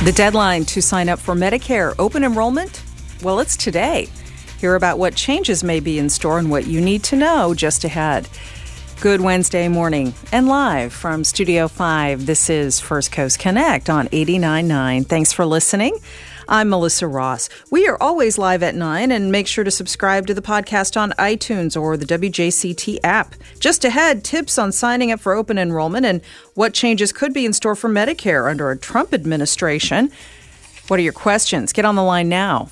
The deadline to sign up for Medicare open enrollment? Well, it's today. Hear about what changes may be in store and what you need to know just ahead. Good Wednesday morning and live from Studio 5. This is First Coast Connect on 89.9. Thanks for listening. I'm Melissa Ross. We are always live at 9, and make sure to subscribe to the podcast on iTunes or the WJCT app. Just ahead, tips on signing up for open enrollment and what changes could be in store for Medicare under a Trump administration. What are your questions? Get on the line now,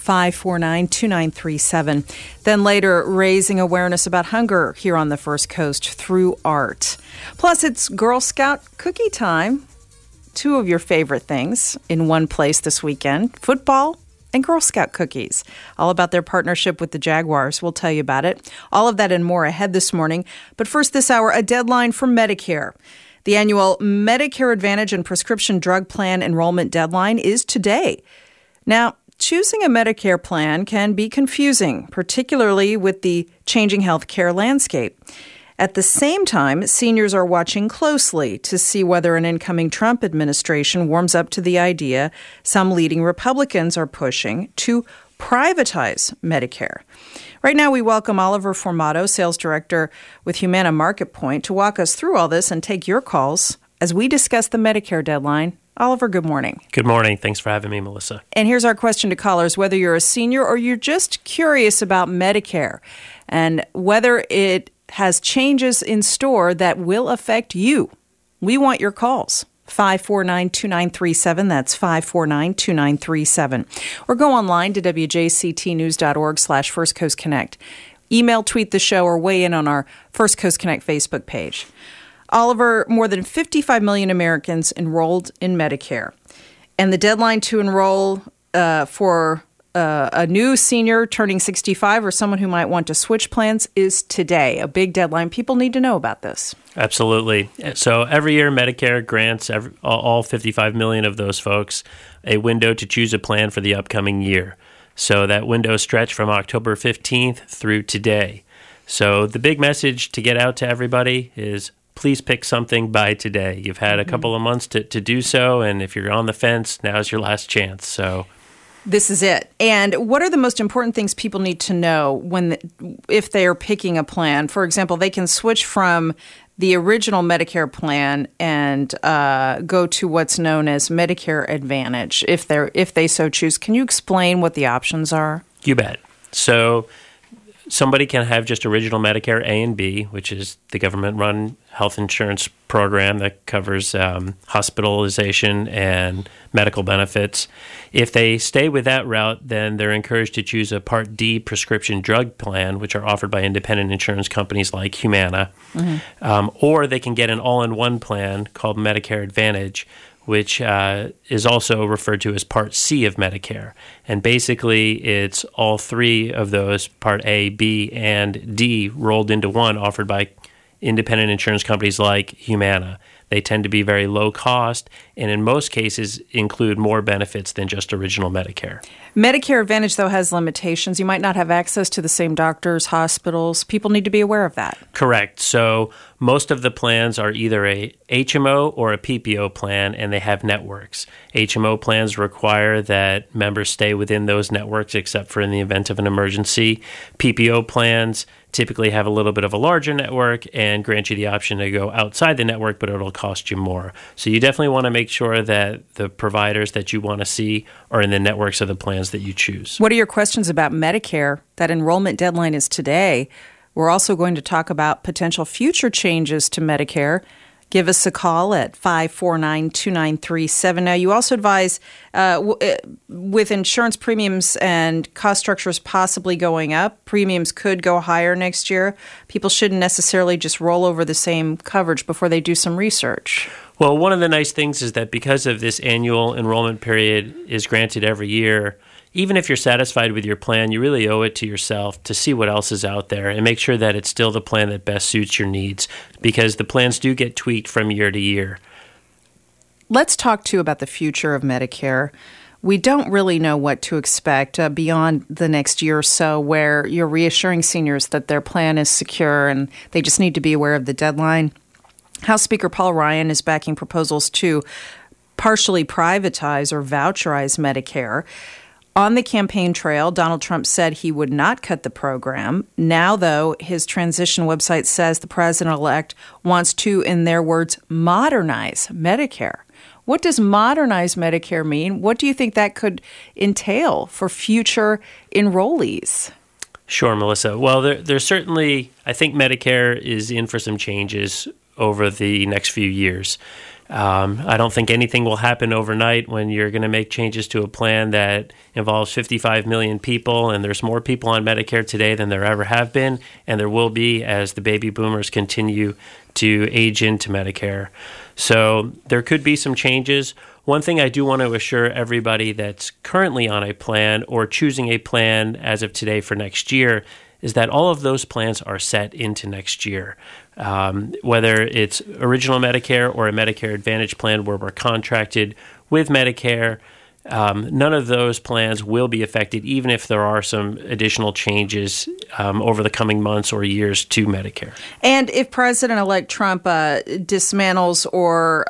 549-2937. Then later, raising awareness about hunger here on the First Coast through art. Plus, it's Girl Scout cookie time. Two of your favorite things in one place this weekend, football and Girl Scout cookies. All about their partnership with the Jaguars. We'll tell you about it. All of that and more ahead this morning. But first this hour, a deadline for Medicare. The annual Medicare Advantage and Prescription Drug Plan enrollment deadline is today. Now, choosing a Medicare plan can be confusing, particularly with the changing health care landscape. At the same time, seniors are watching closely to see whether an incoming Trump administration warms up to the idea some leading Republicans are pushing to privatize Medicare. Right now, we welcome Oliver Formato, Sales Director with Humana MarketPoint, to walk us through all this and take your calls as we discuss the Medicare deadline. Oliver, good morning. Good morning. Thanks for having me, Melissa. And here's our question to callers, whether you're a senior or you're just curious about Medicare and whether it has changes in store that will affect you. We want your calls. 549-2937. That's 549-2937. Or go online to wjctnews.org/First Coast Connect. Email, tweet the show, or weigh in on our First Coast Connect Facebook page. Oliver, more than 55 million Americans enrolled in Medicare. And the deadline to enroll for a new senior turning 65 or someone who might want to switch plans is today. A big deadline. People need to know about this. Absolutely. So every year, Medicare grants all 55 million of those folks a window to choose a plan for the upcoming year. So that window stretched from October 15th through today. So the big message to get out to everybody is please pick something by today. You've had a couple of months to do so, and if you're on the fence, now's your last chance. So this is it. And what are the most important things people need to know if they are picking a plan? For example, they can switch from the original Medicare plan and go to what's known as Medicare Advantage if they so choose. Can you explain what the options are? You bet. So somebody can have just original Medicare A and B, which is the government-run health insurance program that covers hospitalization and medical benefits. If they stay with that route, then they're encouraged to choose a Part D prescription drug plan, which are offered by independent insurance companies like Humana. Or they can get an all-in-one plan called Medicare Advantage, which is also referred to as Part C of Medicare. And basically, it's all three of those, Part A, B, and D, rolled into one, offered by independent insurance companies like Humana. They tend to be very low cost and in most cases include more benefits than just original Medicare. Medicare Advantage, though, has limitations. You might not have access to the same doctors, hospitals. People need to be aware of that. Correct. So most of the plans are either a HMO or a PPO plan, and they have networks. HMO plans require that members stay within those networks except for in the event of an emergency. PPO plans typically have a little bit of a larger network and grant you the option to go outside the network, but it'll cost you more. So you definitely want to make sure that the providers that you want to see are in the networks of the plans that you choose. What are your questions about Medicare? That enrollment deadline is today. We're also going to talk about potential future changes to Medicare. Give us a call at 549-2937. Now, you also advise with insurance premiums and cost structures possibly going up, premiums could go higher next year. People shouldn't necessarily just roll over the same coverage before they do some research. Well, one of the nice things is that because of this annual enrollment period is granted every year, even if you're satisfied with your plan, you really owe it to yourself to see what else is out there and make sure that it's still the plan that best suits your needs, because the plans do get tweaked from year to year. Let's talk, too, about the future of Medicare. We don't really know what to expect beyond the next year or so, where you're reassuring seniors that their plan is secure and they just need to be aware of the deadline. House Speaker Paul Ryan is backing proposals to partially privatize or voucherize Medicare. On the campaign trail, Donald Trump said he would not cut the program. Now, though, his transition website says the president-elect wants to, in their words, modernize Medicare. What does modernize Medicare mean? What do you think that could entail for future enrollees? Sure, Melissa. Well, there's certainly, I think Medicare is in for some changes over the next few years. I don't think anything will happen overnight when you're going to make changes to a plan that involves 55 million people, and there's more people on Medicare today than there ever have been, and there will be as the baby boomers continue to age into Medicare. So there could be some changes. One thing I do want to assure everybody that's currently on a plan or choosing a plan as of today for next year is that all of those plans are set into next year. Whether it's original Medicare or a Medicare Advantage plan where we're contracted with Medicare, none of those plans will be affected, even if there are some additional changes over the coming months or years to Medicare. And if President-elect Trump dismantles or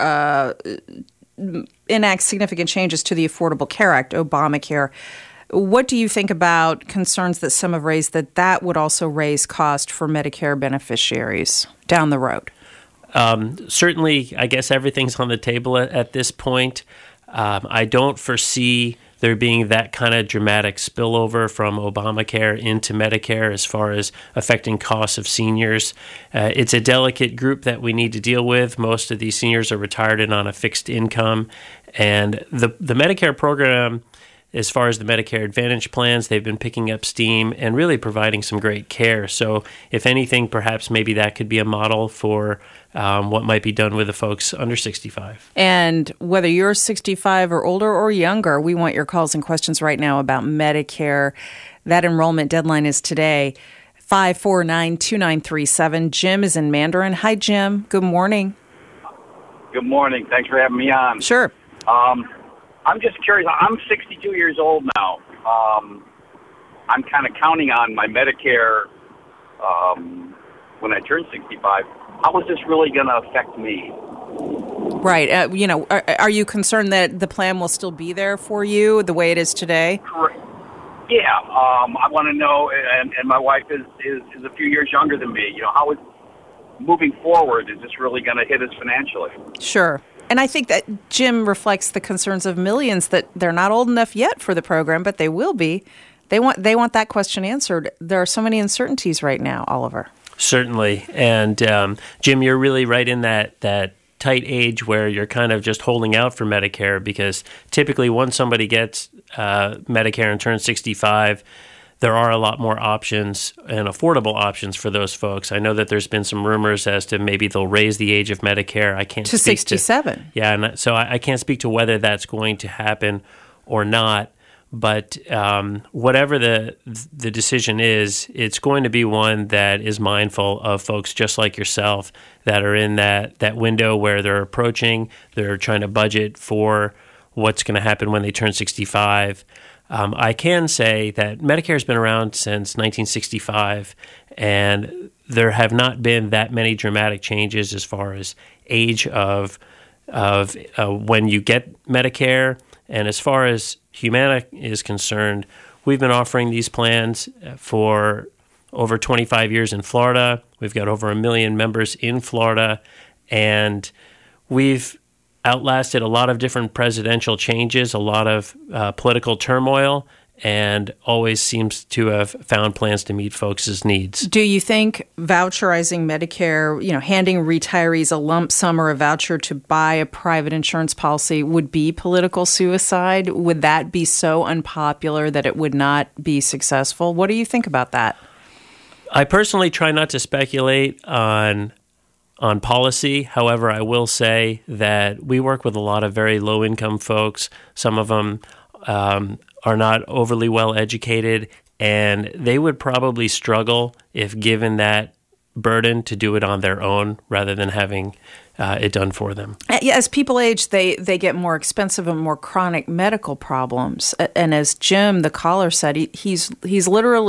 enacts significant changes to the Affordable Care Act, Obamacare, what do you think about concerns that some have raised that would also raise cost for Medicare beneficiaries down the road? Certainly, I guess everything's on the table at this point. I don't foresee there being that kind of dramatic spillover from Obamacare into Medicare as far as affecting costs of seniors. It's a delicate group that we need to deal with. Most of these seniors are retired and on a fixed income. And the Medicare program, as far as the Medicare Advantage plans, they've been picking up steam and really providing some great care. So if anything, perhaps maybe that could be a model for what might be done with the folks under 65. And whether you're 65 or older or younger, we want your calls and questions right now about Medicare. That enrollment deadline is today, 549-2937. Jim is in Mandarin. Hi, Jim. Good morning. Good morning. Thanks for having me on. Sure. I'm just curious. I'm 62 years old now. I'm kind of counting on my Medicare when I turn 65. How is this really going to affect me? Right. Are you concerned that the plan will still be there for you the way it is today? Correct. Yeah. I want to know, and my wife is a few years younger than me. How is moving forward? Is this really going to hit us financially? Sure. And I think that Jim reflects the concerns of millions that they're not old enough yet for the program, but they will be. They want that question answered. There are so many uncertainties right now, Oliver. Certainly. And Jim, you're really right in that tight age where you're kind of just holding out for Medicare, because typically once somebody gets Medicare and turns 65, there are a lot more options and affordable options for those folks. I know that there's been some rumors as to maybe they'll raise the age of Medicare. I can't to speak 67. And so I can't speak to whether that's going to happen or not. But whatever the decision is, it's going to be one that is mindful of folks just like yourself that are in that window where they're trying to budget for what's going to happen when they turn 65. I can say that Medicare has been around since 1965, and there have not been that many dramatic changes as far as age of when you get Medicare. And as far as Humana is concerned, we've been offering these plans for over 25 years in Florida. We've got over 1 million members in Florida, and we've outlasted a lot of different presidential changes, a lot of political turmoil, and always seems to have found plans to meet folks' needs. Do you think voucherizing Medicare, handing retirees a lump sum or a voucher to buy a private insurance policy would be political suicide? Would that be so unpopular that it would not be successful? What do you think about that? I personally try not to speculate on policy. However, I will say that we work with a lot of very low-income folks. Some of them are not overly well educated, and they would probably struggle if given that burden to do it on their own rather than having it done for them. As people age, they get more expensive and more chronic medical problems. And as Jim, the caller, said, he's literally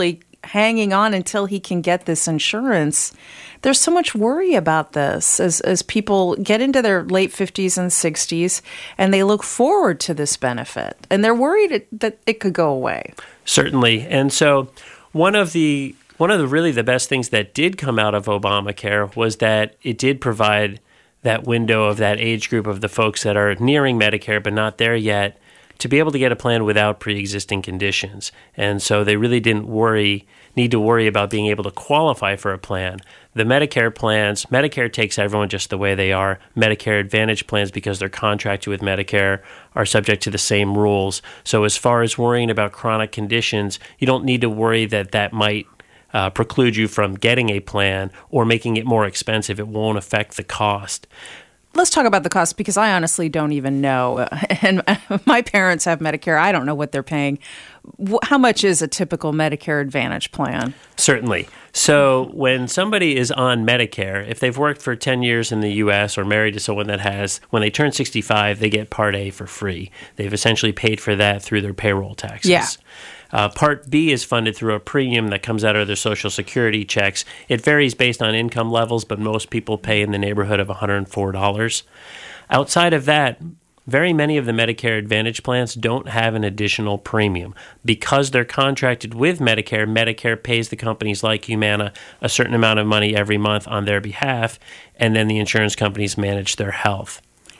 hanging on until he can get this insurance. There's so much worry about this as people get into their late 50s and 60s, and they look forward to this benefit, and they're worried that it could go away. Certainly. And so one of the really the best things that did come out of Obamacare was that it did provide that window of that age group of the folks that are nearing Medicare but not there yet to be able to get a plan without pre-existing conditions. And so they really didn't need to worry about being able to qualify for a plan. The Medicare plans, Medicare takes everyone just the way they are. Medicare Advantage plans, because they're contracted with Medicare, are subject to the same rules. So as far as worrying about chronic conditions, you don't need to worry that might preclude you from getting a plan or making it more expensive. It won't affect the cost. Let's talk about the cost, because I honestly don't even know. And my parents have Medicare. I don't know what they're paying. How much is a typical Medicare Advantage plan? Certainly. So when somebody is on Medicare, if they've worked for 10 years in the U.S. or married to someone that has, when they turn 65, they get Part A for free. They've essentially paid for that through their payroll taxes. Yeah. Part B is funded through a premium that comes out of their Social Security checks. It varies based on income levels, but most people pay in the neighborhood of $104. Outside of that, very many of the Medicare Advantage plans don't have an additional premium. Because they're contracted with Medicare, Medicare pays the companies like Humana a certain amount of money every month on their behalf, and then the insurance companies manage their health.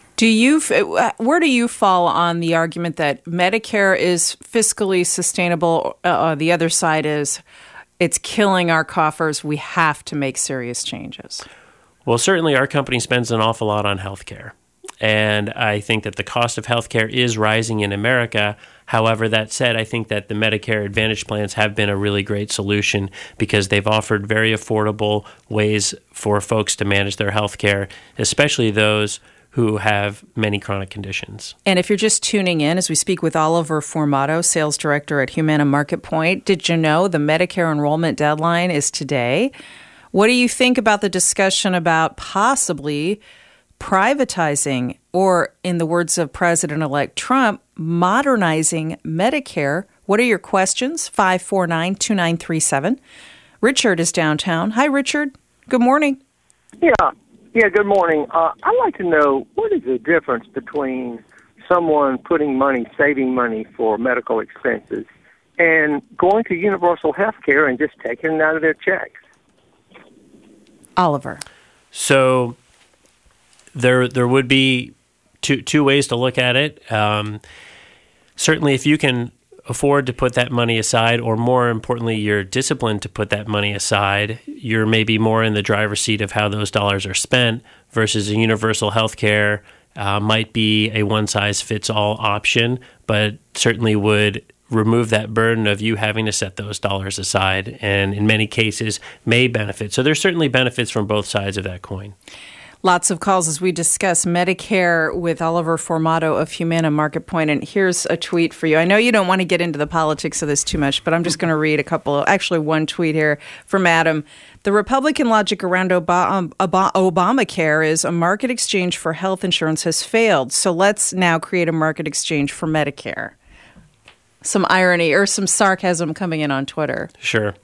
Where do you fall on the argument that Medicare is fiscally sustainable? The other side is it's killing our coffers. We have to make serious changes. Well, certainly our company spends an awful lot on healthcare. And I think that the cost of healthcare is rising in America. However, that said, I think that the Medicare Advantage plans have been a really great solution because they've offered very affordable ways for folks to manage their healthcare, especially those who have many chronic conditions. And if you're just tuning in, as we speak with Oliver Formato, sales director at Humana Market Point, did you know the Medicare enrollment deadline is today? What do you think about the discussion about possibly privatizing, or in the words of President-elect Trump, modernizing Medicare? What are your questions? 549-2937. Richard is downtown. Hi, Richard. Good morning. Yeah, good morning. I'd like to know, what is the difference between someone saving money for medical expenses and going to universal health care and just taking it out of their checks? Oliver. So there would be two ways to look at it. Certainly, if you can afford to put that money aside, or more importantly, you're disciplined to put that money aside, you're maybe more in the driver's seat of how those dollars are spent versus a universal health care might be a one-size-fits-all option, but certainly would remove that burden of you having to set those dollars aside, and in many cases may benefit. So there's certainly benefits from both sides of that coin. Lots of calls as we discuss Medicare with Oliver Formato of Humana Market Point. And here's a tweet for you. I know you don't want to get into the politics of this too much, but I'm just going to read one tweet here from Adam. The Republican logic around Obamacare is a market exchange for health insurance has failed. So let's now create a market exchange for Medicare. Some irony or some sarcasm coming in on Twitter. Sure.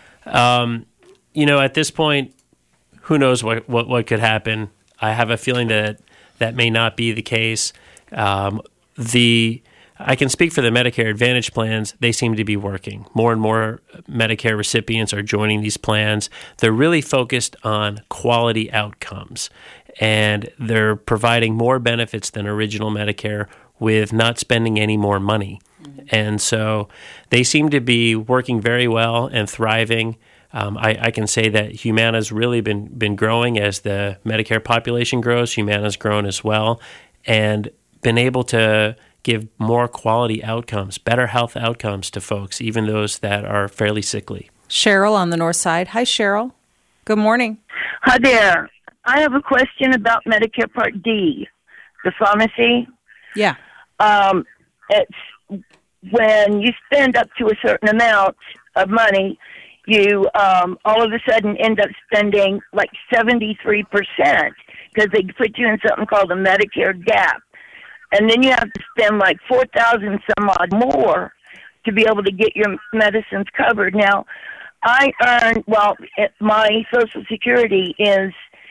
At this point, who knows what could happen? I have a feeling that may not be the case. I can speak for the Medicare Advantage plans. They seem to be working. More and more Medicare recipients are joining these plans. They're really focused on quality outcomes, and they're providing more benefits than original Medicare with not spending any more money. And so they seem to be working very well and thriving. I can say that Humana's really been growing as the Medicare population grows. Humana's grown as well and been able to give more quality outcomes, better health outcomes to folks, even those that are fairly sickly. Cheryl on the north side. Hi, Cheryl. Good morning. Hi there. I have a question about Medicare Part D, the pharmacy. Yeah. It's when you spend up to a certain amount of money, you all of a sudden end up spending like 73% because they put you in something called a Medicare gap. And then you have to spend like $4,000 some odd more to be able to get your medicines covered. Now, I earn, my Social Security is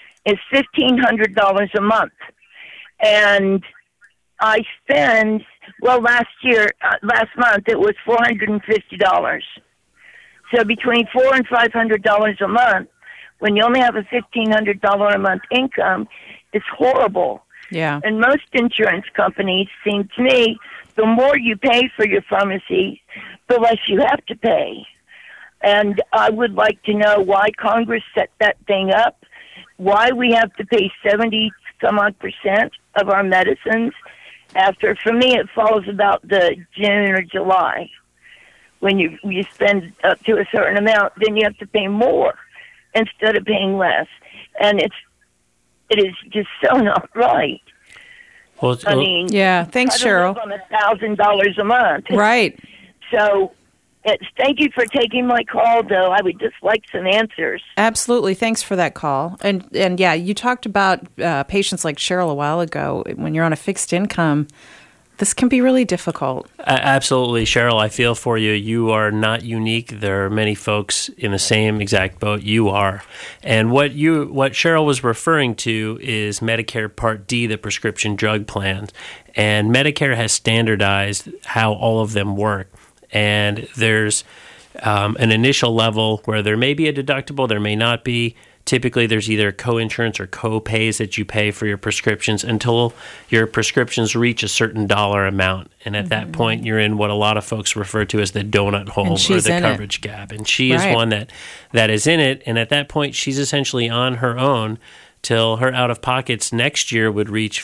$1,500 a month. And I spend, last month it was $450. So between $400 and $500 a month, when you only have a $1,500 a month income, it's horrible. Yeah. And most insurance companies seem to me, the more you pay for your pharmacy, the less you have to pay. And I would like to know why Congress set that thing up, why we have to pay 70-some-odd% of our medicines after. For me, it falls about the June or July. When you spend up to a certain amount, then you have to pay more instead of paying less. And it is just so not right. Well, I mean, yeah. Thanks, Cheryl. On $1,000 a month, Right. So, thank you for taking my call, though. I would just like some answers. Absolutely. Thanks for that call. And yeah, you talked about patients like Cheryl a while ago. When you're on a fixed income, this can be really difficult. Absolutely, Cheryl. I feel for you. You are not unique. There are many folks in the same exact boat you are. And what Cheryl was referring to is Medicare Part D, the prescription drug plans. And Medicare has standardized how all of them work. And there's an initial level where there may be a deductible, there may not be. Typically, there's either co-insurance or co-pays that you pay for your prescriptions until your prescriptions reach a certain dollar amount. And at that point, you're in what a lot of folks refer to as the donut hole or the coverage gap. And she is one that is in it. And at that point, she's essentially on her own till her out-of-pockets next year would reach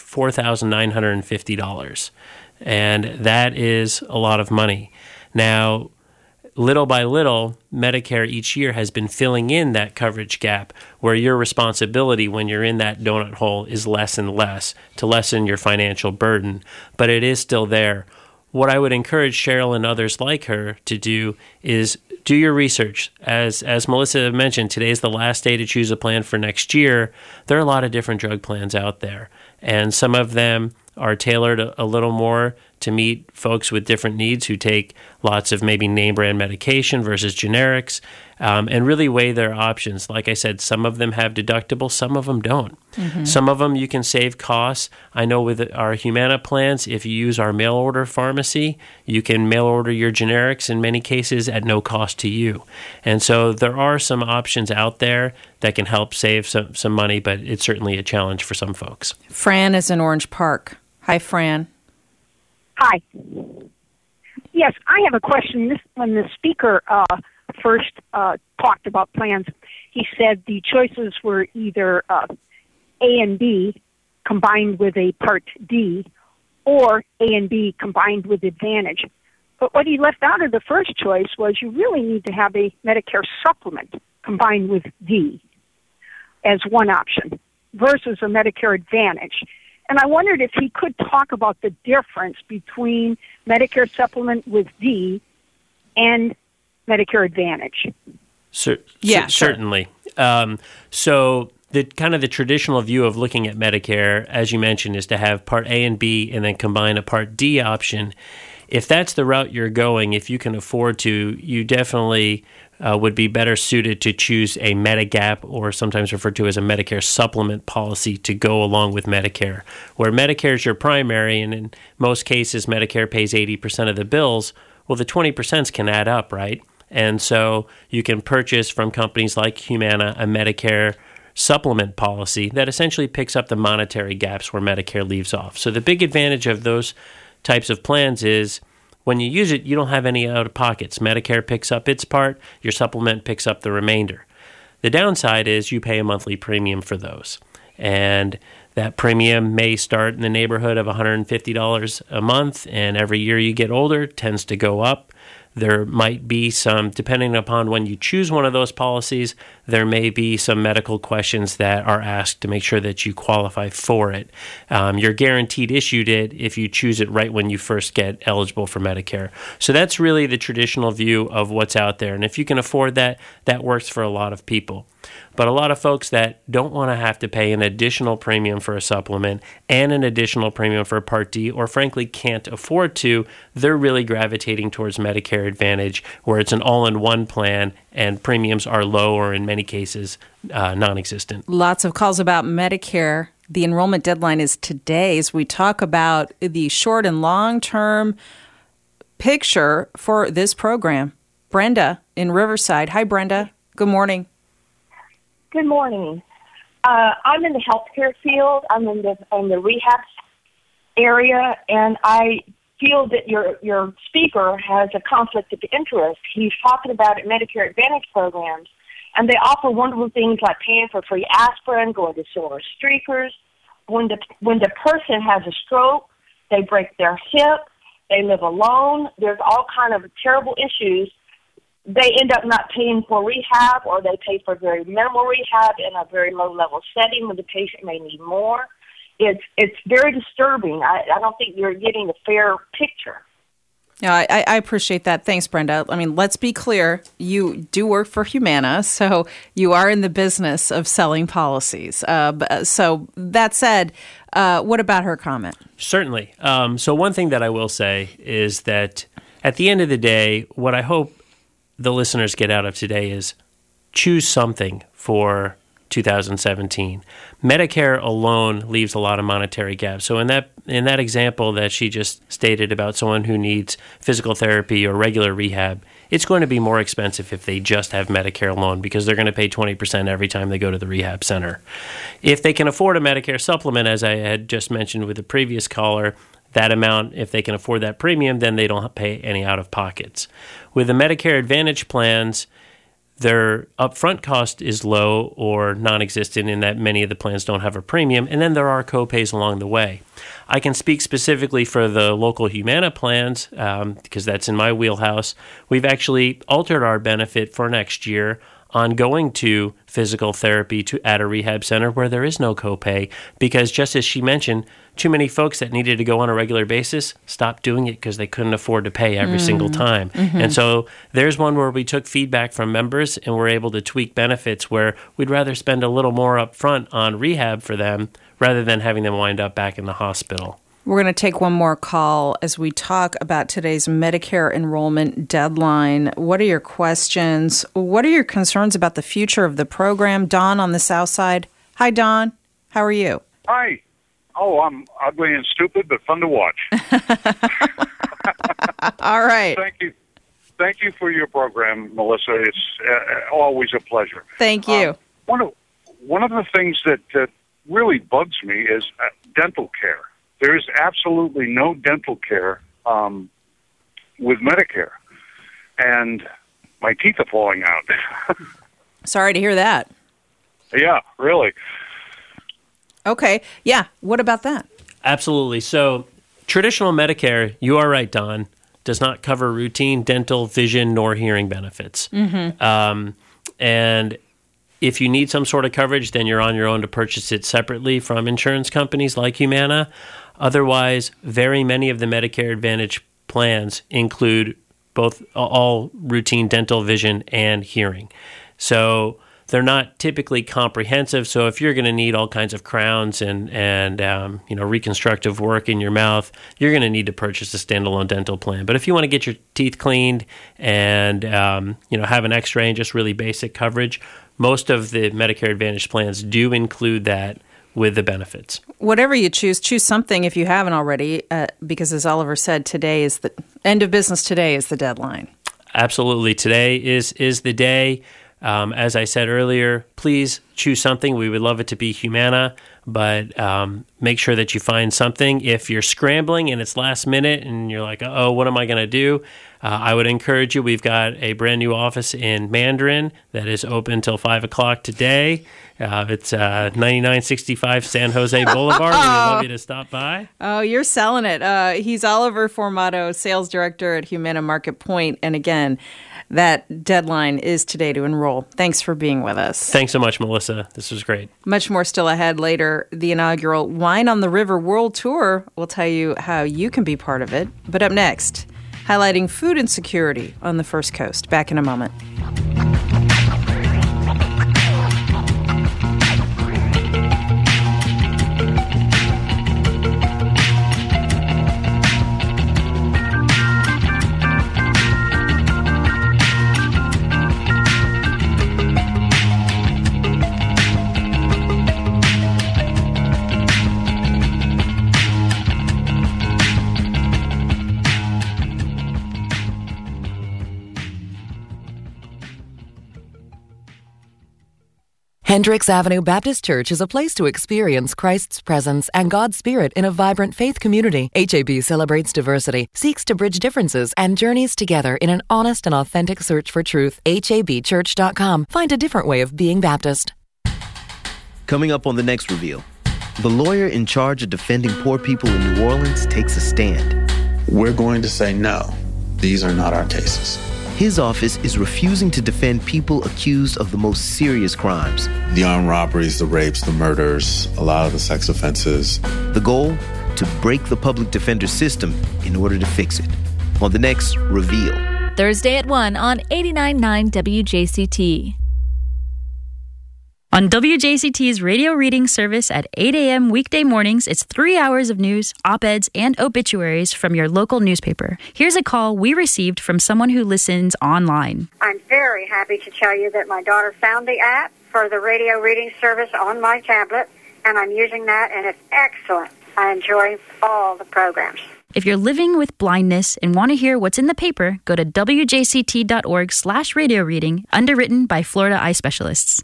$4,950. And that is a lot of money. Now, little by little, Medicare each year has been filling in that coverage gap where your responsibility when you're in that donut hole is less and less to lessen your financial burden, but it is still there. What I would encourage Cheryl and others like her to do is do your research. As Melissa mentioned, today is the last day to choose a plan for next year. There are a lot of different drug plans out there, and some of them are tailored a little more to meet folks with different needs who take lots of maybe name brand medication versus generics, and really weigh their options. Like I said, some of them have deductibles, some of them don't. Some of them you can save costs. I know with our Humana plans, if you use our mail order pharmacy, you can mail order your generics in many cases at no cost to you. And so there are some options out there that can help save some money, but it's certainly a challenge for some folks. Fran is in Orange Park. Hi, Fran. Hi. Yes, I have a question. When the speaker first talked about plans, he said the choices were either A and B combined with a Part D or A and B combined with Advantage. But what he left out of the first choice was you really need to have a Medicare supplement combined with D as one option versus a Medicare Advantage. And I wondered if he could talk about the difference between Medicare supplement with D and Medicare Advantage. Certainly. So the kind of the traditional view of looking at Medicare, as you mentioned, is to have Part A and B and then combine a Part D option. If that's the route you're going, if you can afford to, you definitely would be better suited to choose a Medigap, or sometimes referred to as a Medicare supplement policy, to go along with Medicare. Where Medicare is your primary, and in most cases Medicare pays 80% of the bills, well, the 20% can add up, right? And so you can purchase from companies like Humana a Medicare supplement policy that essentially picks up the monetary gaps where Medicare leaves off. So the big advantage of those types of plans is when you use it, you don't have any out-of-pockets. Medicare picks up its part, your supplement picks up the remainder. The downside is you pay a monthly premium for those, and that premium may start in the neighborhood of $150 a month, and every year you get older, it tends to go up. There might be some, depending upon when you choose one of those policies, there may be some medical questions that are asked to make sure that you qualify for it. You're guaranteed issued it if you choose it right when you first get eligible for Medicare. So that's really the traditional view of what's out there. And if you can afford that, that works for a lot of people. But a lot of folks that don't want to have to pay an additional premium for a supplement and an additional premium for Part D, or frankly can't afford to, they're really gravitating towards Medicare Advantage, where it's an all-in-one plan and premiums are low or in many cases non-existent. Lots of calls about Medicare. The enrollment deadline is today as we talk about the short and long-term picture for this program. Brenda in Riverside. Hi, Brenda. Good morning. Good morning. I'm in the healthcare field. I'm in the rehab area, and I feel that your speaker has a conflict of interest. He's talking about Medicare Advantage programs, and they offer wonderful things like paying for free aspirin, going to silver streakers. When the person has a stroke, they break their hip, they live alone. There's all kind of terrible issues. They end up not paying for rehab, or they pay for very minimal rehab in a very low-level setting when the patient may need more. It's very disturbing. I don't think you're getting a fair picture. Yeah, I appreciate that. Thanks, Brenda. I mean, let's be clear. You do work for Humana, so you are in the business of selling policies. So that said, what about her comment? Certainly. So one thing that I will say is that at the end of the day, what I hope the listeners get out of today is choose something for 2017. Medicare alone leaves a lot of monetary gaps. So in that example that she just stated about someone who needs physical therapy or regular rehab, it's going to be more expensive if they just have Medicare alone because they're going to pay 20% every time they go to the rehab center. If they can afford a Medicare supplement, as I had just mentioned with the previous caller, that amount, if they can afford that premium, then they don't pay any out-of-pockets. With the Medicare Advantage plans, their upfront cost is low or non-existent in that many of the plans don't have a premium, and then there are co-pays along the way. I can speak specifically for the local Humana plans because that's in my wheelhouse. We've actually altered our benefit for next year on going to physical therapy at a rehab center where there is no copay because, just as she mentioned, too many folks that needed to go on a regular basis stopped doing it because they couldn't afford to pay every single time. Mm-hmm. And so there's one where we took feedback from members and were able to tweak benefits where we'd rather spend a little more up front on rehab for them rather than having them wind up back in the hospital. We're going to take one more call as we talk about today's Medicare enrollment deadline. What are your questions? What are your concerns about the future of the program? Don on the South Side. Hi, Don. How are you? Hi. Oh, I'm ugly and stupid, but fun to watch. All right. Thank you. Thank you for your program, Melissa. It's always a pleasure. Thank you. One of the things that really bugs me is dental care. There is absolutely no dental care with Medicare, and my teeth are falling out. Sorry to hear that. Yeah, really. Okay. Yeah. What about that? Absolutely. So traditional Medicare, you are right, Don, does not cover routine dental, vision, nor hearing benefits. Mm-hmm. And if you need some sort of coverage, then you're on your own to purchase it separately from insurance companies like Humana. Otherwise, very many of the Medicare Advantage plans include all routine dental, vision, and hearing. So they're not typically comprehensive. So if you're going to need all kinds of crowns and reconstructive work in your mouth, you're going to need to purchase a standalone dental plan. But if you want to get your teeth cleaned and have an X-ray and just really basic coverage, most of the Medicare Advantage plans do include that with the benefits. Whatever you choose something if you haven't already, because as Oliver said, today is the end of business. Today is the deadline. Absolutely. Today is the day. As I said earlier, please choose something. We would love it to be Humana, but make sure that you find something. If you're scrambling and it's last minute and you're like, oh, what am I going to do? I would encourage you. We've got a brand new office in Mandarin that is open until 5 o'clock today. It's 9965 San Jose Boulevard. We'd love you to stop by. Oh, you're selling it. He's Oliver Formato, sales director at Humana Market Point. And again, that deadline is today to enroll. Thanks for being with us. Thanks so much, Melissa. This was great. Much more still ahead later. The inaugural Wine on the River World Tour will tell you how you can be part of it. But up next, highlighting food insecurity on the First Coast. Back in a moment. Hendricks Avenue Baptist Church is a place to experience Christ's presence and God's Spirit in a vibrant faith community. HAB celebrates diversity, seeks to bridge differences, and journeys together in an honest and authentic search for truth. HABchurch.com. Find a different way of being Baptist. Coming up on the next reveal, the lawyer in charge of defending poor people in New Orleans takes a stand. We're going to say no. These are not our cases. His office is refusing to defend people accused of the most serious crimes. The armed robberies, the rapes, the murders, a lot of the sex offenses. The goal? To break the public defender system in order to fix it. On the next Reveal. Thursday at 1 on 89.9 WJCT. On WJCT's radio reading service at 8 a.m. weekday mornings, it's 3 hours of news, op-eds, and obituaries from your local newspaper. Here's a call we received from someone who listens online. I'm very happy to tell you that my daughter found the app for the radio reading service on my tablet, and I'm using that, and it's excellent. I enjoy all the programs. If you're living with blindness and want to hear what's in the paper, go to wjct.org/radio reading, underwritten by Florida Eye Specialists.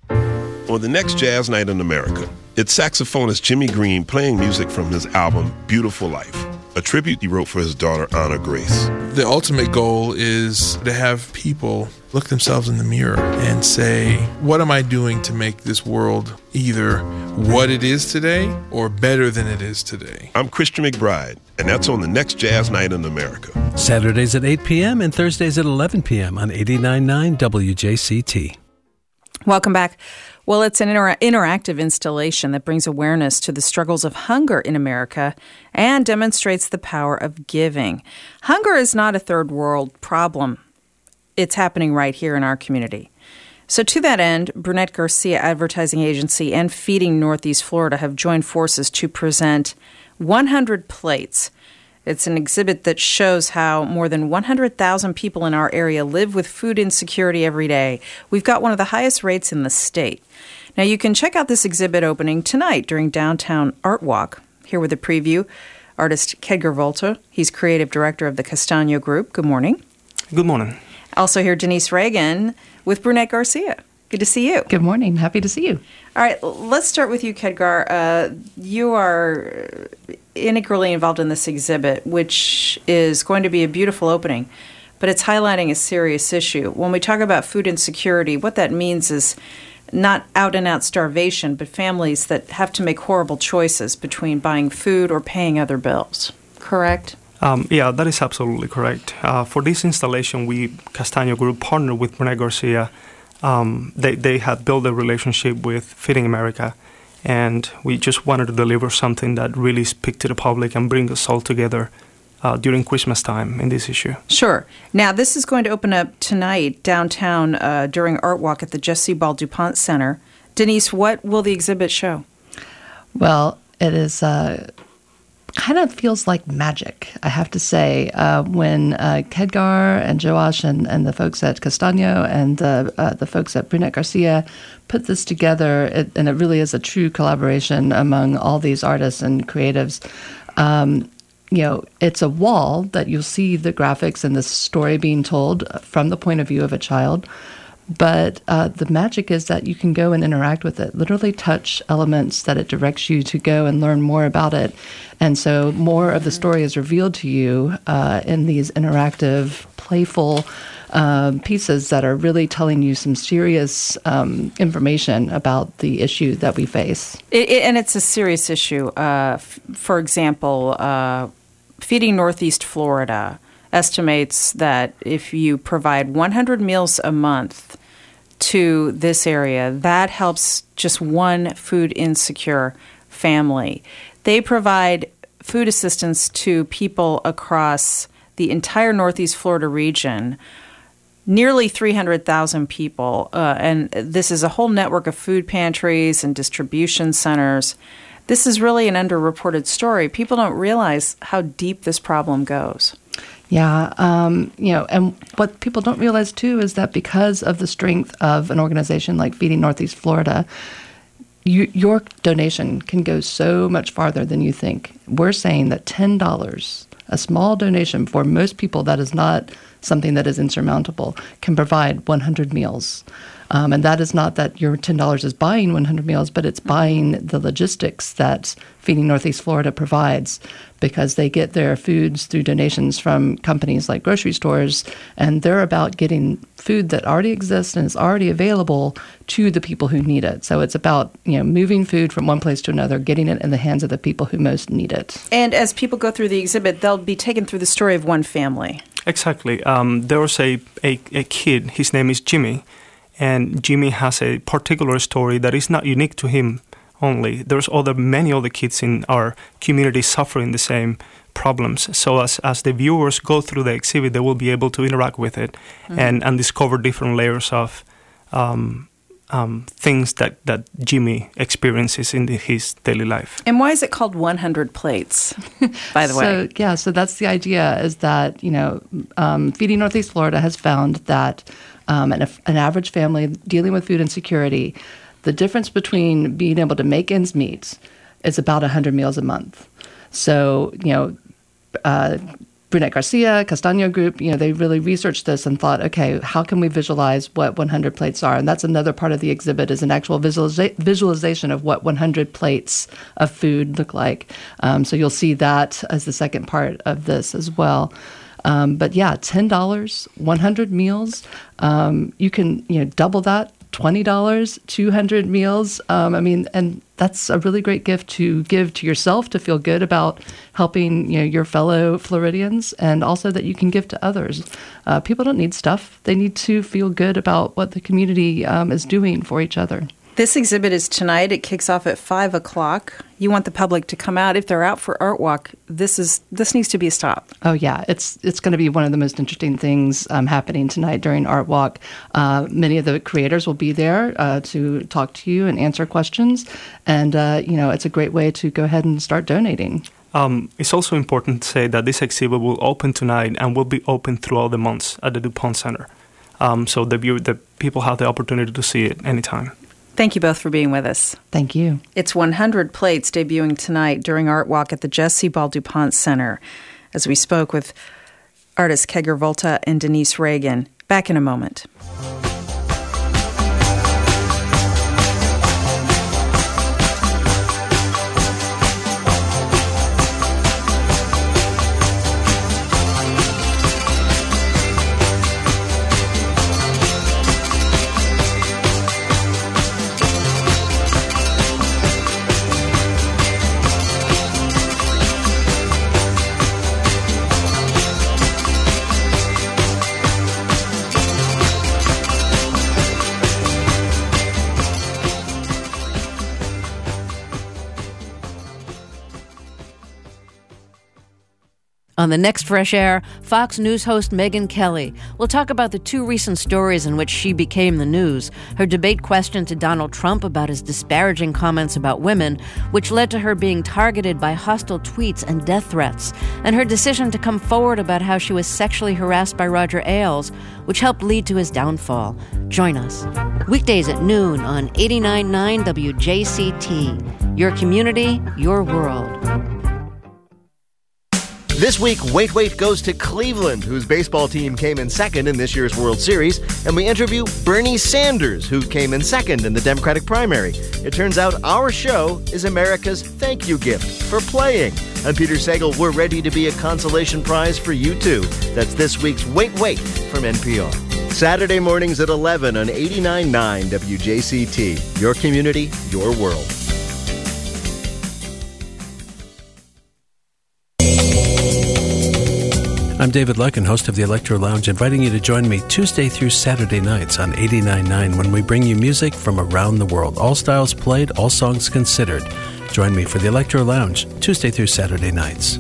On the next Jazz Night in America, it's saxophonist Jimmy Green playing music from his album Beautiful Life, a tribute he wrote for his daughter Anna Grace. The ultimate goal is to have people look themselves in the mirror and say, what am I doing to make this world either what it is today or better than it is today? I'm Christian McBride, and that's on the next Jazz Night in America. Saturdays at 8 p.m. and Thursdays at 11 p.m. on 89.9 WJCT. Welcome back. Well, it's an interactive installation that brings awareness to the struggles of hunger in America and demonstrates the power of giving. Hunger is not a third world problem. It's happening right here in our community. So to that end, Brunette Garcia Advertising Agency and Feeding Northeast Florida have joined forces to present 100 Plates. It's an exhibit that shows how more than 100,000 people in our area live with food insecurity every day. We've got one of the highest rates in the state. Now, you can check out this exhibit opening tonight during Downtown Art Walk. Here with a preview, artist Kedgar Volta. He's creative director of the Castaño Group. Good morning. Good morning. Also here, Denise Reagan with Brunette Garcia. Good to see you. Good morning. Happy to see you. All right, let's start with you, Kedgar. You are integrally involved in this exhibit, which is going to be a beautiful opening, but it's highlighting a serious issue. When we talk about food insecurity, what that means is not out-and-out starvation, but families that have to make horrible choices between buying food or paying other bills. Correct? Yeah, that is absolutely correct. For this installation, Castaño Group, partnered with Brunette Garcia. They had built a relationship with Feeding America, and we just wanted to deliver something that really speak to the public and bring us all together during Christmas time in this issue. Sure. Now, this is going to open up tonight downtown during Art Walk at the Jessie Ball DuPont Center. Denise, what will the exhibit show? Well, it is kind of feels like magic, I have to say. When Kedgar and Joash and the folks at Castaño and the folks at Brunette Garcia put this together, and it really is a true collaboration among all these artists and creatives. It's a wall that you'll see the graphics and the story being told from the point of view of a child. But the magic is that you can go and interact with it, literally touch elements that it directs you to go and learn more about it. And so more of the story is revealed to you in these interactive, playful pieces that are really telling you some serious information about the issue that we face. And it's a serious issue. For example, Feeding Northeast Florida estimates that if you provide 100 meals a month to this area, that helps just one food insecure family. They provide food assistance to people across the entire Northeast Florida region, nearly 300,000 people, and this is a whole network of food pantries and distribution centers. This is really an underreported story. People don't realize how deep this problem goes. Yeah, and what people don't realize, too, is that because of the strength of an organization like Feeding Northeast Florida, your donation can go so much farther than you think. We're saying that $10, a small donation for most people that is not something that is insurmountable, can provide 100 meals. And that is not that your $10 is buying 100 meals, but it's buying the logistics that Feeding Northeast Florida provides, because they get their foods through donations from companies like grocery stores, and they're about getting food that already exists and is already available to the people who need it. So it's about, moving food from one place to another, getting it in the hands of the people who most need it. And as people go through the exhibit, they'll be taken through the story of one family. Exactly. There was a kid, his name is Jimmy, and Jimmy has a particular story that is not unique to him only. There's many other kids in our community suffering the same problems. So as the viewers go through the exhibit, they will be able to interact with it and discover different layers of things that Jimmy experiences in his daily life. And why is it called 100 Plates, by the way? So that's the idea, is that, Feeding Northeast Florida has found that an average family dealing with food insecurity, the difference between being able to make ends meet is about 100 meals a month. So, Brunette Garcia, Castaño Group, they really researched this and thought, okay, how can we visualize what 100 plates are? And that's another part of the exhibit, is an actual visualization of what 100 plates of food look like. So you'll see that as the second part of this as well. But yeah, $10, 100 meals. You can, double that, $20, 200 meals. And that's a really great gift to give to yourself, to feel good about helping, your fellow Floridians, and also that you can give to others. People don't need stuff. They need to feel good about what the community is doing for each other. This exhibit is tonight. It kicks off at 5 o'clock. You want the public to come out. If they're out for Art Walk, this needs to be a stop. Oh, yeah. It's going to be one of the most interesting things happening tonight during Art Walk. Many of the creators will be there to talk to you and answer questions. And, it's a great way to go ahead and start donating. It's also important to say that this exhibit will open tonight and will be open throughout the months at the DuPont Center. So the people have the opportunity to see it anytime. Thank you both for being with us. Thank you. It's 100 Plates debuting tonight during Art Walk at the Jesse Ball DuPont Center, as we spoke with artists Keger Volta and Denise Reagan. Back in a moment. On the next Fresh Air, Fox News host Megyn Kelly will talk about the two recent stories in which she became the news: her debate question to Donald Trump about his disparaging comments about women, which led to her being targeted by hostile tweets and death threats, and her decision to come forward about how she was sexually harassed by Roger Ailes, which helped lead to his downfall. Join us. Weekdays at noon on 89.9 WJCT. Your community, your world. This week, Wait goes to Cleveland, whose baseball team came in second in this year's World Series, and we interview Bernie Sanders, who came in second in the Democratic primary. It turns out our show is America's thank you gift for playing. I'm Peter Sagal. We're ready to be a consolation prize for you, too. That's this week's Wait from NPR. Saturday mornings at 11 on 89.9 WJCT. Your community, your world. I'm David Lucken, host of the Electro Lounge, inviting you to join me Tuesday through Saturday nights on 89.9 when we bring you music from around the world. All styles played, all songs considered. Join me for the Electro Lounge Tuesday through Saturday nights.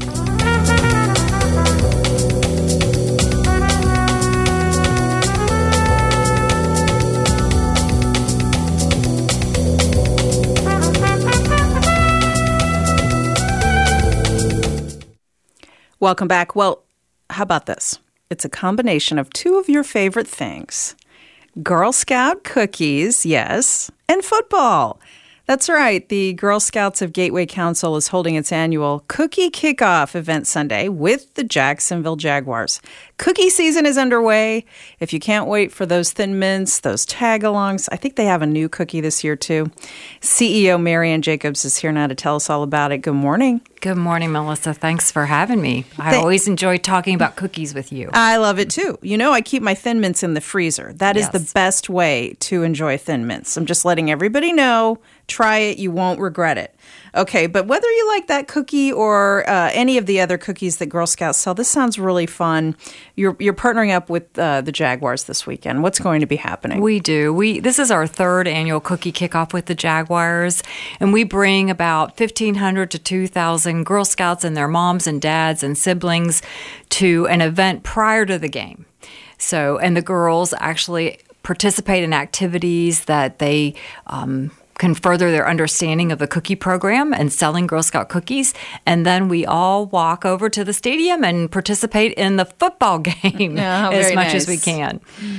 Welcome back. Well, how about this? It's a combination of two of your favorite things. Girl Scout cookies, yes, and football. That's right. The Girl Scouts of Gateway Council is holding its annual Cookie Kickoff event Sunday with the Jacksonville Jaguars. Cookie season is underway. If you can't wait for those Thin Mints, those tag-alongs, I think they have a new cookie this year too. CEO Marianne Jacobs is here now to tell us all about it. Good morning. Good morning, Melissa. Thanks for having me. I always enjoy talking about cookies with you. I love it too. You know, I keep my Thin Mints in the freezer. That is the best way to enjoy Thin Mints. I'm just letting everybody know. Try it. You won't regret it. Okay, but whether you like that cookie or any of the other cookies that Girl Scouts sell, this sounds really fun. You're partnering up with the Jaguars this weekend. What's going to be happening? We do. This is our third annual Cookie Kickoff with the Jaguars, and we bring about 1,500 to 2,000 Girl Scouts and their moms and dads and siblings to an event prior to the game. So, and the girls actually participate in activities that they can further their understanding of the cookie program and selling Girl Scout cookies. And then we all walk over to the stadium and participate in the football game as much as we can.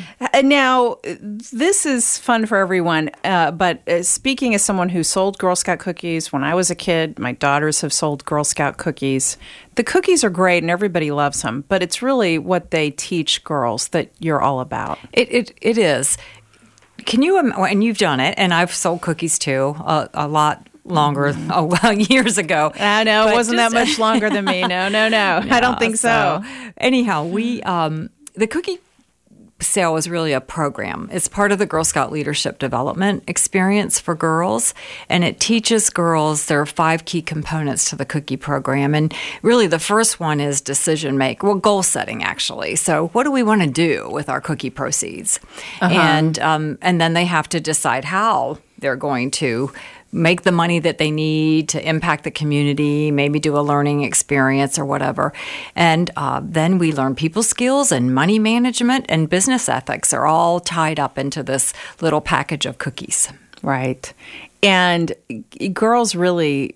Now, this is fun for everyone. But speaking as someone who sold Girl Scout cookies when I was a kid, my daughters have sold Girl Scout cookies. The cookies are great and everybody loves them, but it's really what they teach girls that you're all about. It is. Can you, and you've done it, and I've sold cookies too, a lot longer, years ago. I know, it wasn't that much longer than me. No, I don't think so. Anyhow, the cookie sale is really a program. It's part of the Girl Scout Leadership Development experience for girls, and it teaches girls there are 5 key components to the cookie program. And really the first one is goal setting, actually. So what do we want to do with our cookie proceeds? And then they have to decide how they're going to make the money that they need to impact the community, maybe do a learning experience or whatever. And then we learn people skills and money management and business ethics are all tied up into this little package of cookies. Right. And girls really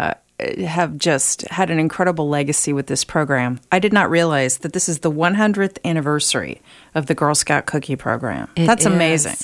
have just had an incredible legacy with this program. I did not realize that this is the 100th anniversary of the Girl Scout Cookie Program. That's amazing.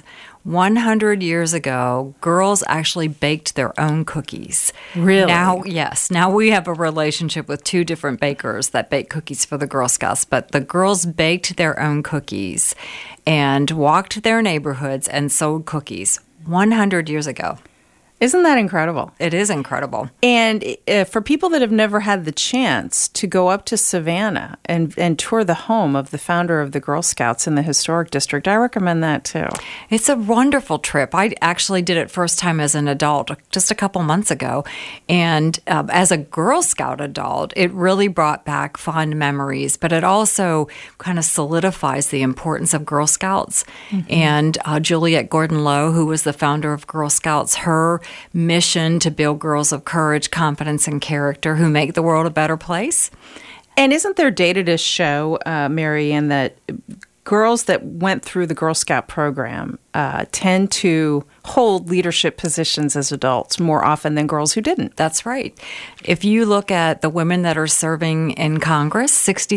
100 years ago, girls actually baked their own cookies. Really? Now we have a relationship with 2 different bakers that bake cookies for the Girl Scouts, but the girls baked their own cookies and walked their neighborhoods and sold cookies 100 years ago. Isn't that incredible? It is incredible. And for people that have never had the chance to go up to Savannah and tour the home of the founder of the Girl Scouts in the Historic District, I recommend that too. It's a wonderful trip. I actually did it first time as an adult just a couple months ago. And as a Girl Scout adult, it really brought back fond memories, but it also kind of solidifies the importance of Girl Scouts. Mm-hmm. And Juliette Gordon-Low, who was the founder of Girl Scouts, her mission to build girls of courage, confidence, and character who make the world a better place. And isn't there data to show, Marianne, that girls that went through the Girl Scout program tend to hold leadership positions as adults more often than girls who didn't? That's right. If you look at the women that are serving in Congress,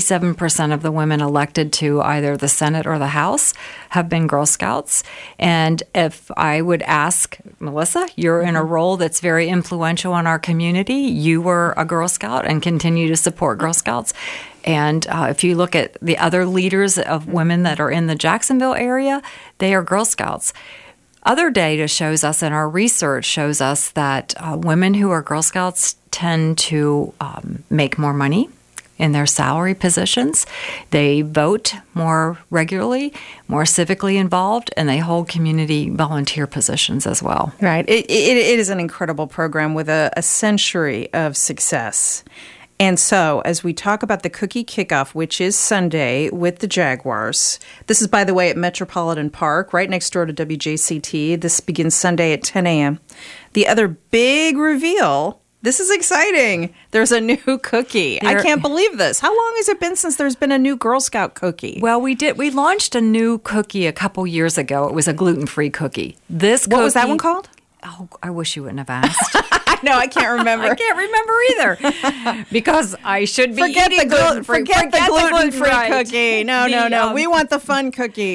67% of the women elected to either the Senate or the House have been Girl Scouts. And if I would ask, Melissa, you're in a role that's very influential in our community. You were a Girl Scout and continue to support Girl Scouts. And if you look at the other leaders of women that are in the Jacksonville area, they are Girl Scouts. Other data shows us, and our research shows us, that women who are Girl Scouts tend to make more money in their salary positions. They vote more regularly, more civically involved, and they hold community volunteer positions as well. Right. It is an incredible program with a century of success. And so, as we talk about the Cookie Kickoff, which is Sunday with the Jaguars, this is, by the way, at Metropolitan Park, right next door to WJCT. This begins Sunday at 10 a.m. The other big reveal, this is exciting. There's a new cookie. I can't believe this. How long has it been since there's been a new Girl Scout cookie? Well, we launched a new cookie a couple years ago. It was a gluten-free cookie. What was that one called? Oh, I wish you wouldn't have asked. No, I can't remember. I can't remember either because I should be eating gluten-free. Forget the gluten-free cookie. No. We want the fun cookie.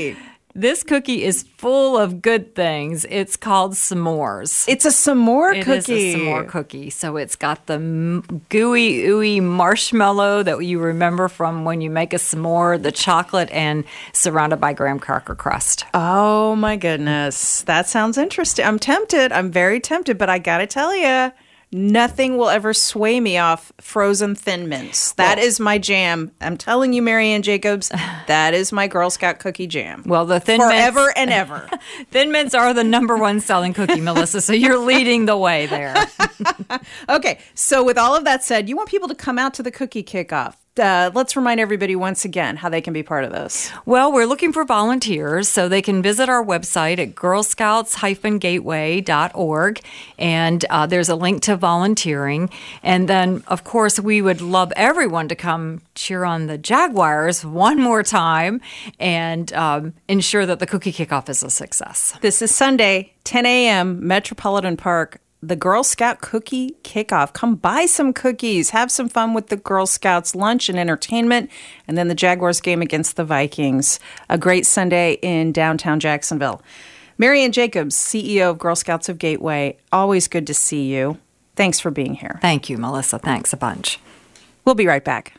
This cookie is full of good things. It's called s'mores. It's a s'more cookie. It is a s'more cookie. So it's got the gooey, ooey marshmallow that you remember from when you make a s'more, the chocolate, and surrounded by graham cracker crust. Oh, my goodness. That sounds interesting. I'm tempted. I'm very tempted, but I got to tell you, nothing will ever sway me off frozen Thin Mints. That is my jam. I'm telling you, Marianne Jacobs, that is my Girl Scout cookie jam. Well, the Thin Mints. Forever and ever. Thin Mints are the number one selling cookie, Melissa, so you're leading the way there. Okay, so with all of that said, you want people to come out to the cookie kickoff. Let's remind everybody once again how they can be part of this. Well, we're looking for volunteers, so they can visit our website at girlscouts-gateway.org, and there's a link to volunteering. And then, of course, we would love everyone to come cheer on the Jaguars one more time and ensure that the cookie kickoff is a success. This is Sunday, 10 a.m., Metropolitan Park. The Girl Scout Cookie Kickoff. Come buy some cookies. Have some fun with the Girl Scouts lunch and entertainment. And then the Jaguars game against the Vikings. A great Sunday in downtown Jacksonville. Marianne Jacobs, CEO of Girl Scouts of Gateway. Always good to see you. Thanks for being here. Thank you, Melissa. Thanks a bunch. We'll be right back.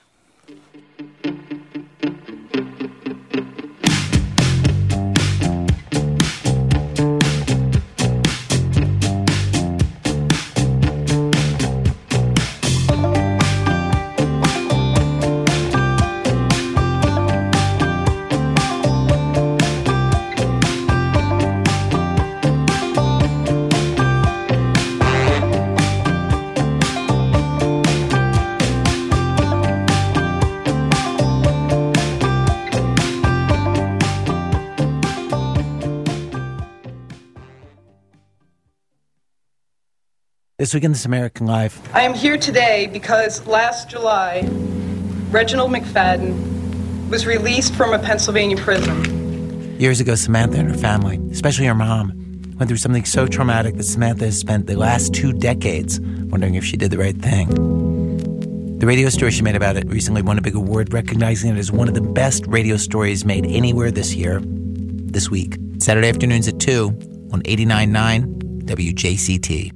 This week in This American Life. I am here today because last July, Reginald McFadden was released from a Pennsylvania prison. Years ago, Samantha and her family, especially her mom, went through something so traumatic that Samantha has spent the last 2 decades wondering if she did the right thing. The radio story she made about it recently won a big award, recognizing it as one of the best radio stories made anywhere this week. Saturday afternoons at 2 on 89.9 WJCT.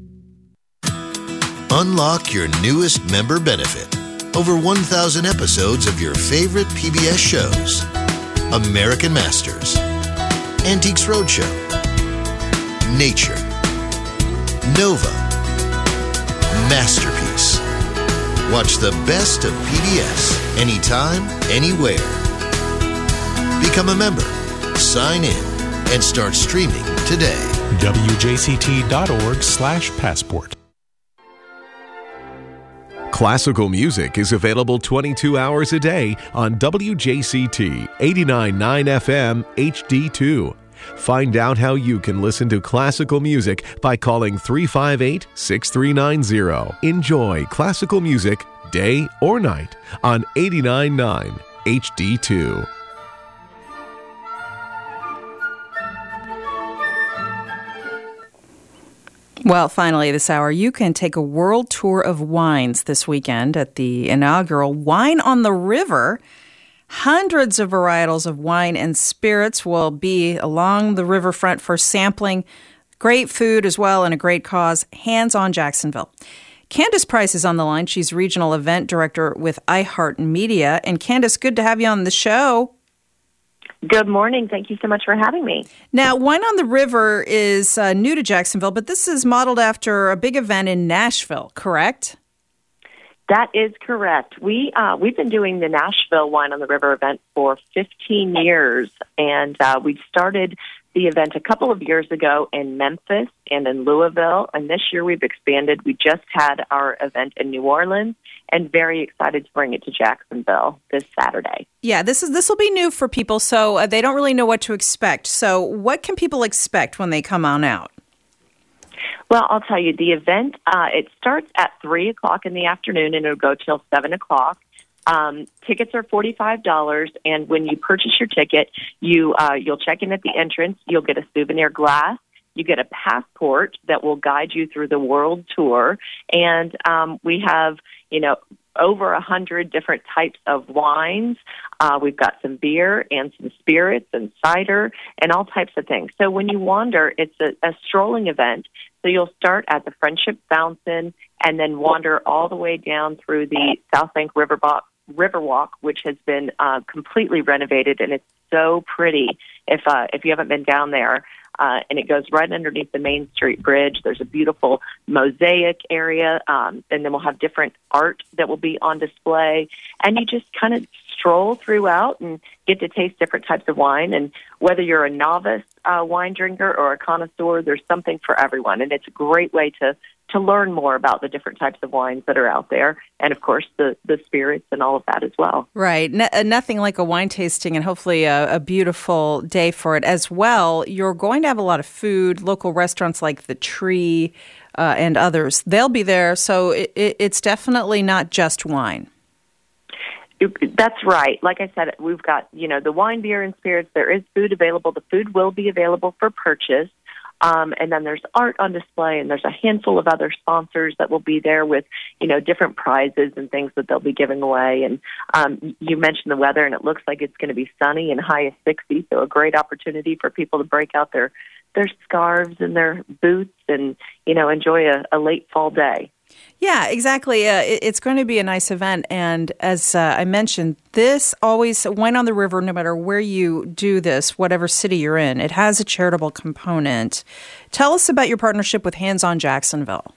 Unlock your newest member benefit. Over 1,000 episodes of your favorite PBS shows. American Masters, Antiques Roadshow, Nature, Nova, Masterpiece. Watch the best of PBS anytime, anywhere. Become a member, sign in, and start streaming today. WJCT.org/passport. Classical music is available 22 hours a day on WJCT 89.9 FM HD2. Find out how you can listen to classical music by calling 358-6390. Enjoy classical music day or night on 89.9 HD2. Well, finally this hour, you can take a world tour of wines this weekend at the inaugural Wine on the River. Hundreds of varietals of wine and spirits will be along the riverfront for sampling. Great food as well and a great cause. Hands on Jacksonville. Candace Price is on the line. She's regional event director with iHeartMedia. And Candace, good to have you on the show. Good morning. Thank you so much for having me. Now, Wine on the River is new to Jacksonville, but this is modeled after a big event in Nashville, correct? That is correct. We've been doing the Nashville Wine on the River event for 15 years, and we started the event a couple of years ago in Memphis and in Louisville, and this year we've expanded. We just had our event in New Orleans, and very excited to bring it to Jacksonville this Saturday. Yeah, this will be new for people, so they don't really know what to expect. So what can people expect when they come on out? Well, I'll tell you, the event, it starts at 3 o'clock in the afternoon, and it'll go till 7 o'clock. Tickets are $45, and when you purchase your ticket, you'll check in at the entrance. You'll get a souvenir glass. You get a passport that will guide you through the world tour, and we have, over 100 different types of wines. We've got some beer and some spirits and cider and all types of things. So when you wander, it's a strolling event. So you'll start at the Friendship Fountain and then wander all the way down through the South Bank Riverwalk, which has been completely renovated, and it's so pretty if you haven't been down there. And it goes right underneath the Main Street Bridge. There's a beautiful mosaic area, and then we'll have different art that will be on display. And you just kind of stroll throughout and get to taste different types of wine. And whether you're a novice wine drinker or a connoisseur, there's something for everyone. And it's a great way to learn more about the different types of wines that are out there. And, of course, the spirits and all of that as well. Right. Nothing like a wine tasting, and hopefully a beautiful day for it as well. You're going to have a lot of food, local restaurants like The Tree and others. They'll be there, so it's definitely not just wine. That's right. Like I said, we've got, the wine, beer, and spirits. There is food available. The food will be available for purchase. And then there's art on display, and there's a handful of other sponsors that will be there with, different prizes and things that they'll be giving away. And you mentioned the weather, and it looks like it's going to be sunny and high of 60, so a great opportunity for people to break out their scarves and their boots and, enjoy a late fall day. Yeah, exactly. It's going to be a nice event. And as I mentioned, this always, Wine on the River, no matter where you do this, whatever city you're in, it has a charitable component. Tell us about your partnership with Hands On Jacksonville.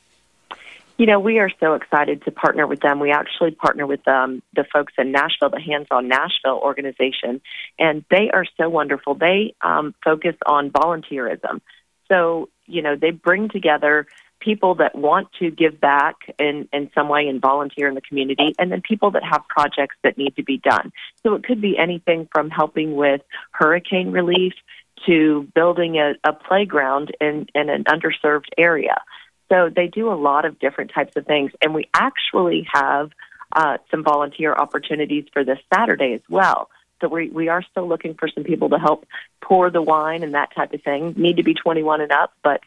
We are so excited to partner with them. We actually partner with the folks in Nashville, the Hands On Nashville organization, and they are so wonderful. They focus on volunteerism. So, they bring together people that want to give back in some way and volunteer in the community, and then people that have projects that need to be done. So it could be anything from helping with hurricane relief to building a playground in an underserved area. So they do a lot of different types of things, and we actually have some volunteer opportunities for this Saturday as well. So we are still looking for some people to help pour the wine and that type of thing. Need to be 21 and up, but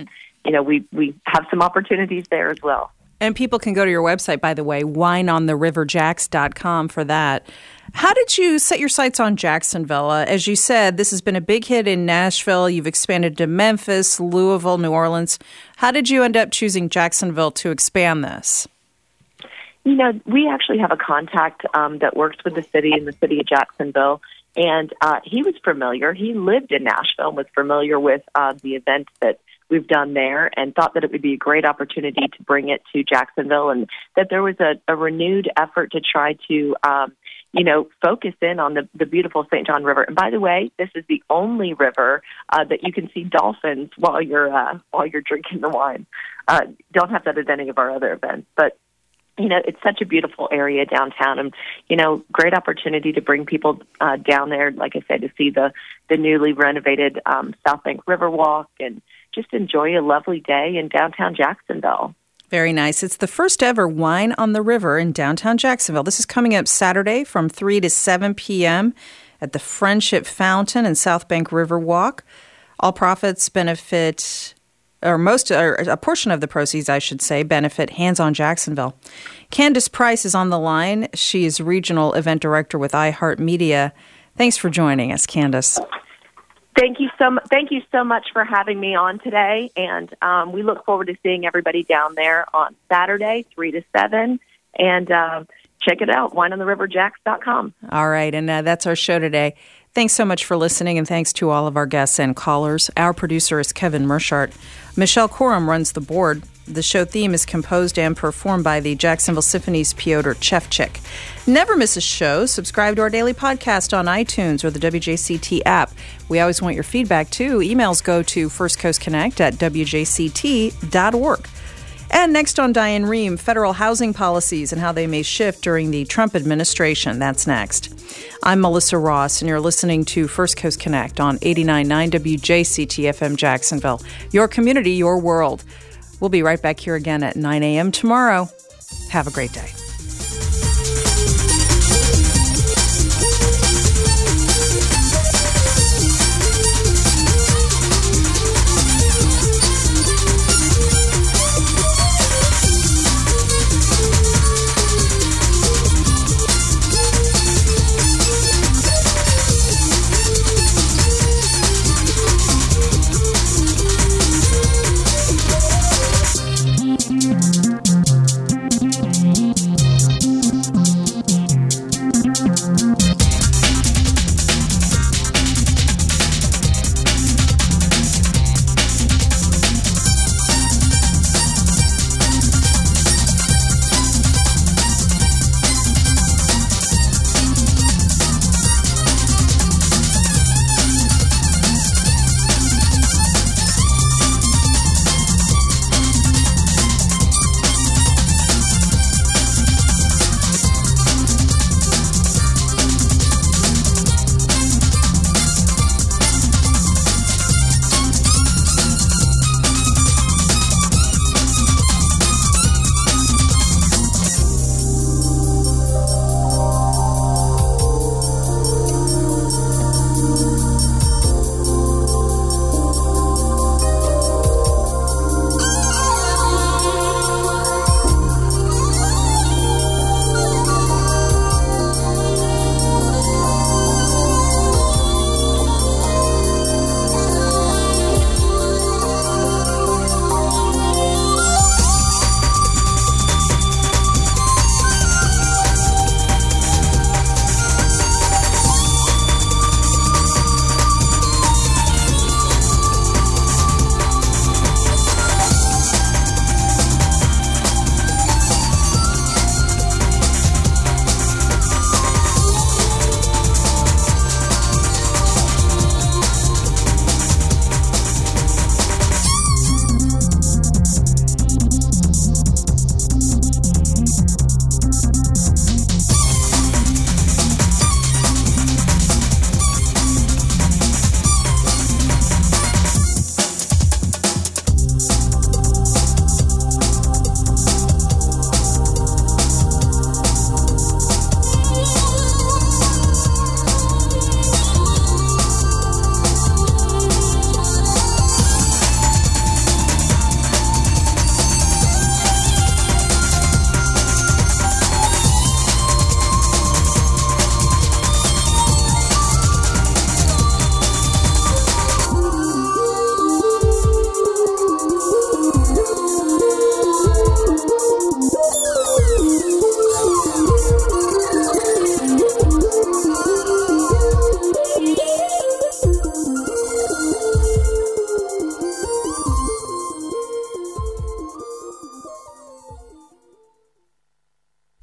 we have some opportunities there as well. And people can go to your website, by the way, wineontheriverjacks.com for that. How did you set your sights on Jacksonville? As you said, this has been a big hit in Nashville. You've expanded to Memphis, Louisville, New Orleans. How did you end up choosing Jacksonville to expand this? We actually have a contact that works with the city in the city of Jacksonville, and he was familiar. He lived in Nashville and was familiar with the events that we've done there, and thought that it would be a great opportunity to bring it to Jacksonville, and that there was a renewed effort to try to, focus in on the beautiful St. John River. And by the way, this is the only river that you can see dolphins while you're drinking the wine. Don't have that at any of our other events, but it's such a beautiful area downtown, and, great opportunity to bring people down there, like I said, to see the newly renovated South Bank Riverwalk and just enjoy a lovely day in downtown Jacksonville. Very nice. It's the first ever Wine on the River in downtown Jacksonville. This is coming up Saturday from 3 to 7 p.m. at the Friendship Fountain and South Bank Riverwalk. All profits benefit, or a portion of the proceeds, I should say, benefit Hands On Jacksonville. Candace Price is on the line. She is Regional Event Director with iHeartMedia. Thanks for joining us, Candace. Thank you so much for having me on today, and we look forward to seeing everybody down there on Saturday, 3 to 7, and check it out, wineontheriverjacks.com. All right, and that's our show today. Thanks so much for listening, and thanks to all of our guests and callers. Our producer is Kevin Mershart. Michelle Corum runs the board. The show theme is composed and performed by the Jacksonville Symphony's Piotr Chevchik. Never miss a show. Subscribe to our daily podcast on iTunes or the WJCT app. We always want your feedback, too. Emails go to firstcoastconnect@wjct.org. And next on Diane Rehm, federal housing policies and how they may shift during the Trump administration. That's next. I'm Melissa Ross, and you're listening to First Coast Connect on 89.9 WJCT FM Jacksonville. Your community, your world. We'll be right back here again at 9 a.m. tomorrow. Have a great day.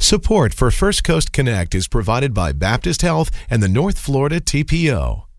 Support for First Coast Connect is provided by Baptist Health and the North Florida TPO.